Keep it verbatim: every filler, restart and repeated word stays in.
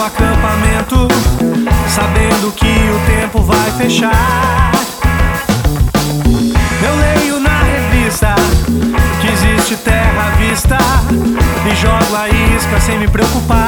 pro acampamento, sabendo que o tempo vai fechar. Eu leio na revista que existe terra à vista e jogo a isca sem me preocupar.